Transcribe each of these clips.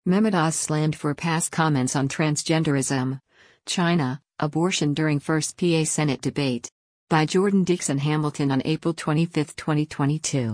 Mehmet Oz slammed for past comments on transgenderism. China, abortion during first PA Senate debate. By Jordan Dixon Hamilton on April 25, 2022.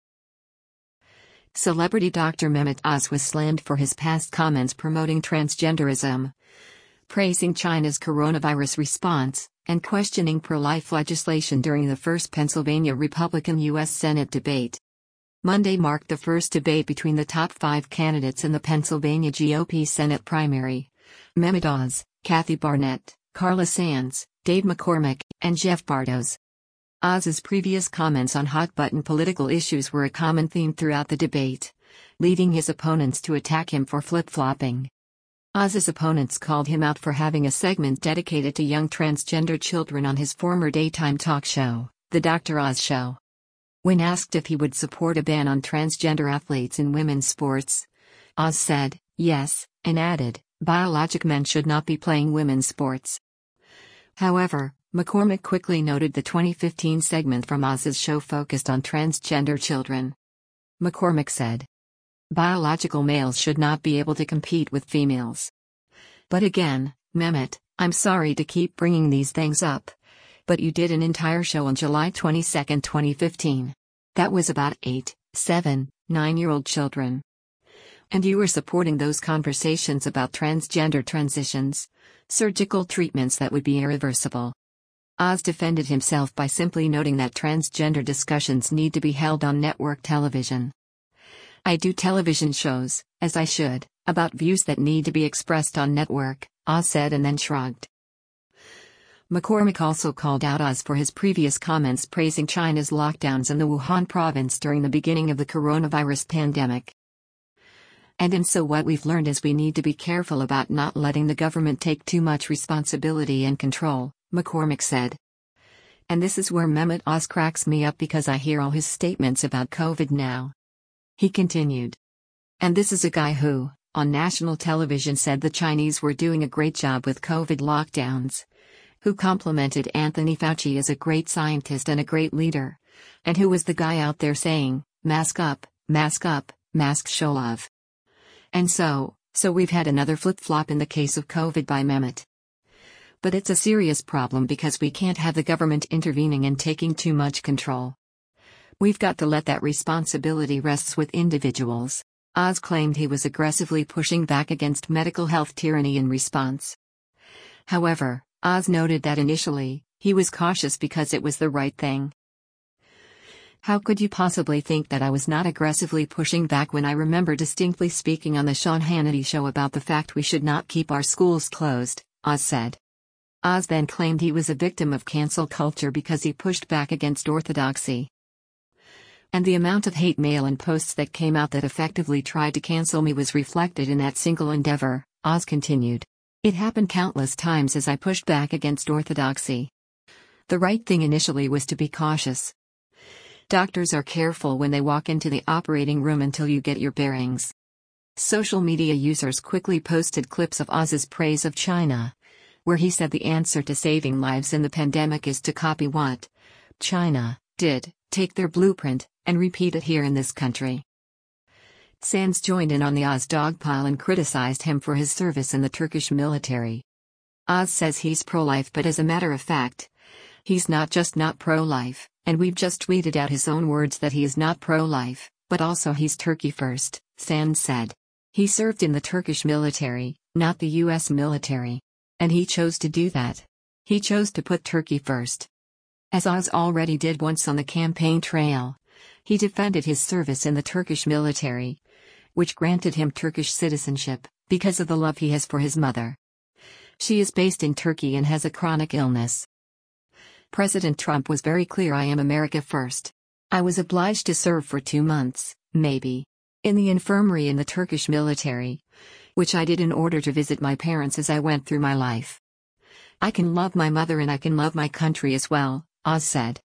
Celebrity Dr. Mehmet Oz was slammed for his past comments promoting transgenderism, praising China's coronavirus response, and questioning pro-life legislation during the first Pennsylvania Republican U.S. Senate debate. Monday marked the first debate between the top 5 candidates in the Pennsylvania GOP Senate primary: Mehmet Oz, Kathy Barnett, Carla Sands, Dave McCormick, and Jeff Bartos. Oz's previous comments on hot-button political issues were a common theme throughout the debate, leading his opponents to attack him for flip-flopping. Oz's opponents called him out for having a segment dedicated to young transgender children on his former daytime talk show, The Dr. Oz Show. When asked if he would support a ban on transgender athletes in women's sports, Oz said, yes, and added, biologic men should not be playing women's sports. However, McCormick quickly noted the 2015 segment from Oz's show focused on transgender children. McCormick said, biological males should not be able to compete with females. But again, Mehmet, I'm sorry to keep bringing these things up, but you did an entire show on July 22, 2015. That was about 8, 7, 9-year-old children. And you were supporting those conversations about transgender transitions, surgical treatments that would be irreversible. Oz defended himself by simply noting that transgender discussions need to be held on network television. I do television shows, as I should, about views that need to be expressed on network, Oz said and then shrugged. McCormick also called out Oz for his previous comments praising China's lockdowns in the Wuhan province during the beginning of the coronavirus pandemic. And so what we've learned is we need to be careful about not letting the government take too much responsibility and control, McCormick said. And this is where Mehmet Oz cracks me up because I hear all his statements about COVID now. He continued. And this is a guy who, on national television, said the Chinese were doing a great job with COVID lockdowns, who complimented Anthony Fauci as a great scientist and a great leader, and who was the guy out there saying, mask up, mask show love. And so we've had another flip-flop in the case of COVID by Mehmet. But it's a serious problem because we can't have the government intervening and taking too much control. We've got to let that responsibility rest with individuals. Oz claimed he was aggressively pushing back against medical health tyranny in response. However, Oz noted that initially, he was cautious because it was the right thing. How could you possibly think that I was not aggressively pushing back when I remember distinctly speaking on the Sean Hannity show about the fact we should not keep our schools closed, Oz said. Oz then claimed he was a victim of cancel culture because he pushed back against orthodoxy. And the amount of hate mail and posts that came out that effectively tried to cancel me was reflected in that single endeavor, Oz continued. It happened countless times as I pushed back against orthodoxy. The right thing initially was to be cautious. Doctors are careful when they walk into the operating room until you get your bearings. Social media users quickly posted clips of Oz's praise of China, where he said the answer to saving lives in the pandemic is to copy what China did, take their blueprint, and repeat it here in this country. Sands joined in on the Oz dogpile and criticized him for his service in the Turkish military. Oz says he's pro-life, but as a matter of fact, he's not just not pro-life, and we've just tweeted out his own words that he is not pro-life, but also he's Turkey first, Sands said. He served in the Turkish military, not the US military. And he chose to do that. He chose to put Turkey first. As Oz already did once on the campaign trail, he defended his service in the Turkish military, which granted him Turkish citizenship, because of the love he has for his mother. She is based in Turkey and has a chronic illness. President Trump was very clear, I am America first. I was obliged to serve for 2 months, maybe, in the infirmary in the Turkish military, which I did in order to visit my parents as I went through my life. I can love my mother and I can love my country as well, Oz said.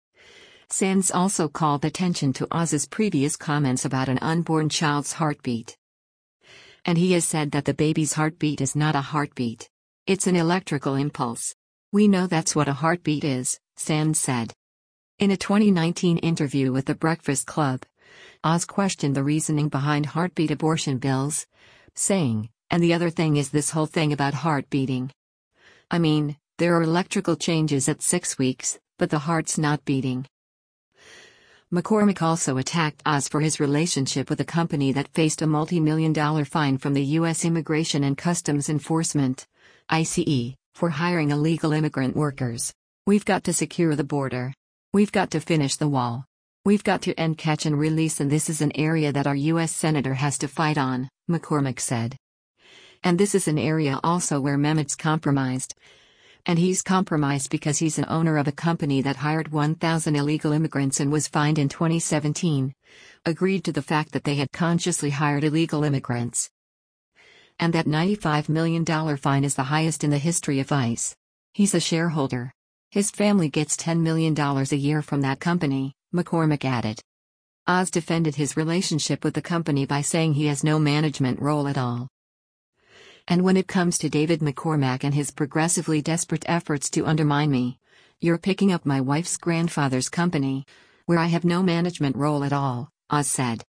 Sands also called attention to Oz's previous comments about an unborn child's heartbeat. And he has said that the baby's heartbeat is not a heartbeat. It's an electrical impulse. We know that's what a heartbeat is, Sands said. In a 2019 interview with The Breakfast Club, Oz questioned the reasoning behind heartbeat abortion bills, saying, "And the other thing is this whole thing about heart beating. I mean, there are electrical changes at 6 weeks, but the heart's not beating." McCormack also attacked Oz for his relationship with a company that faced a multi-million-dollar fine from the U.S. Immigration and Customs Enforcement, ICE, for hiring illegal immigrant workers. "We've got to secure the border. We've got to finish the wall. We've got to end catch and release, and this is an area that our U.S. Senator has to fight on," McCormack said. "And this is an area also where Mehmet's compromised. And he's compromised because he's an owner of a company that hired 1,000 illegal immigrants and was fined in 2017. Agreed to the fact that they had consciously hired illegal immigrants. And that $95 million fine is the highest in the history of ICE. He's a shareholder. His family gets $10 million a year from that company," McCormack added. Oz defended his relationship with the company by saying he has no management role at all. "And when it comes to David McCormack and his progressively desperate efforts to undermine me, you're picking up my wife's grandfather's company, where I have no management role at all," Oz said.